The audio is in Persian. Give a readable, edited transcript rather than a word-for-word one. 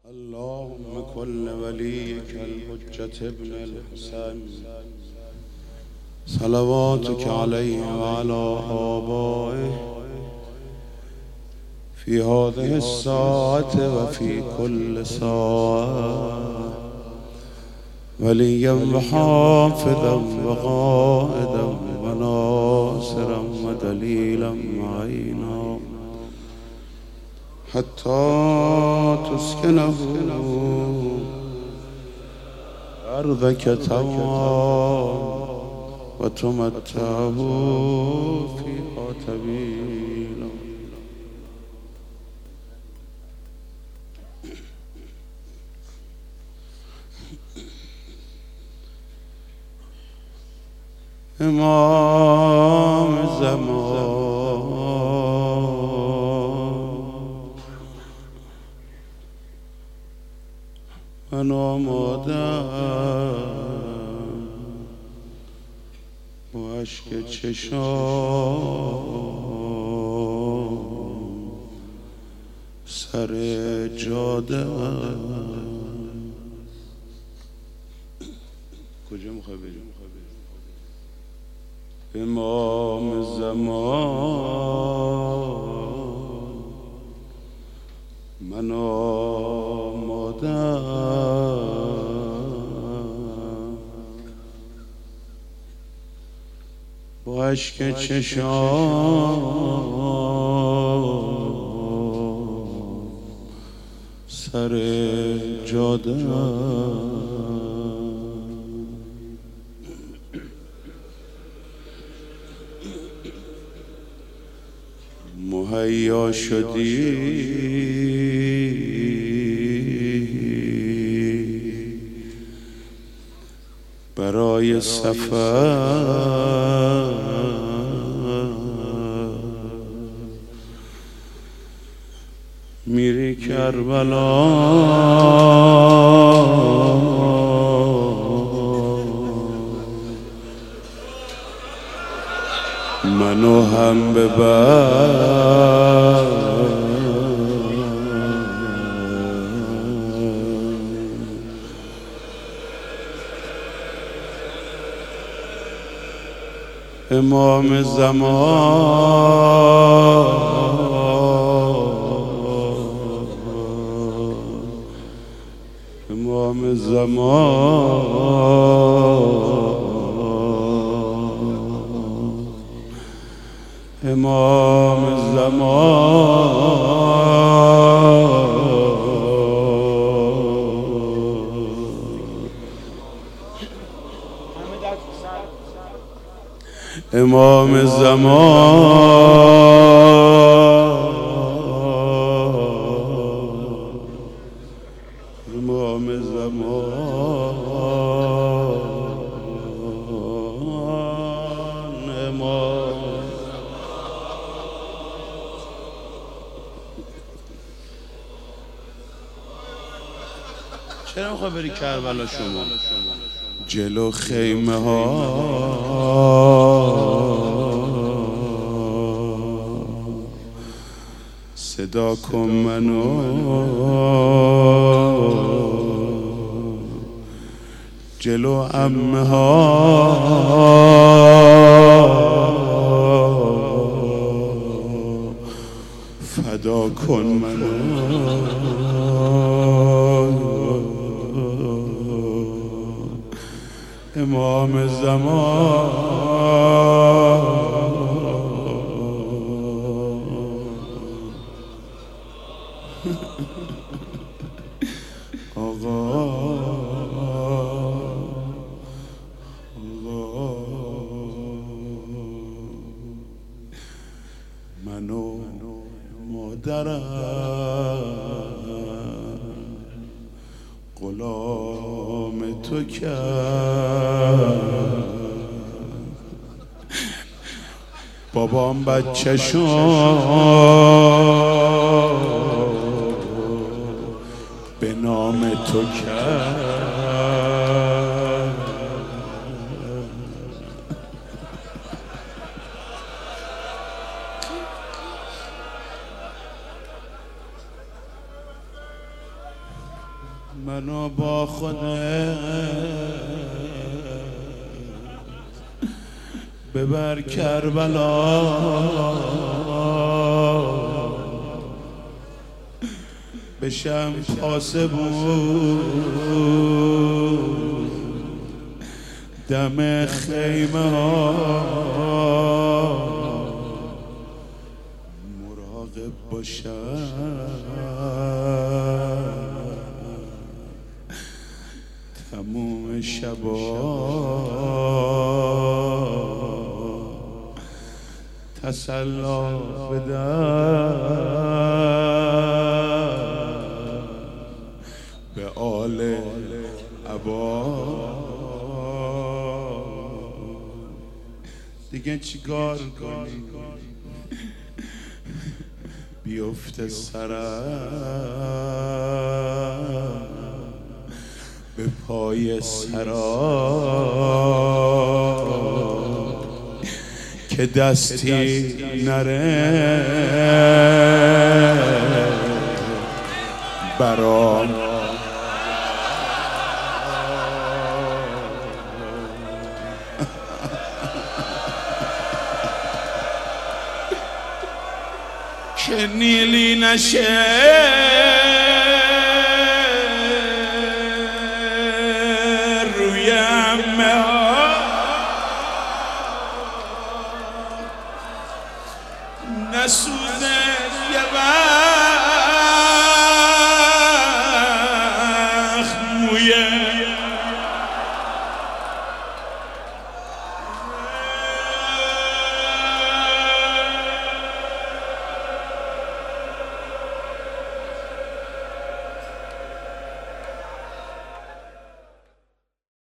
اللهم كل وليك الحجة ابن الحسن صلواتك عليه وعلى آبائه في هذه الساعة وفي كل ساعة وليا وحافظا وقائدا وناصرا ودليلا معينا حتى تسكنه أرضك تمام وتمتعه فيها طويلا. امام زمان من آمادم و اشک چشام سر جاده. کجا میخوای بریم؟ امام زمان من آمادم با اشک چشام سر جاده. مهیا شدی برای سفر میری کربلا منو هم ببر. امام زمان امام زمان امام زمان امام زمان امام زمان امام. چرا میخوای بری کربلا شما؟ جلو خیمه ها صدا کن منو، جلو عمه ها فدا کن منو. امام زمان آقا منو مادرم غلام تو کرد، بابام بچه‌شو به نام تو کرد. منو با خودت ببر کربلا، بشم پاسبون دم خیمه ها، مراقب باشم تموم شبا، تسلا بدم به آل عبا. دیگه چیکار کنی بیفته سرم به پای سرا، که دستی نره برام. که نیلی نشه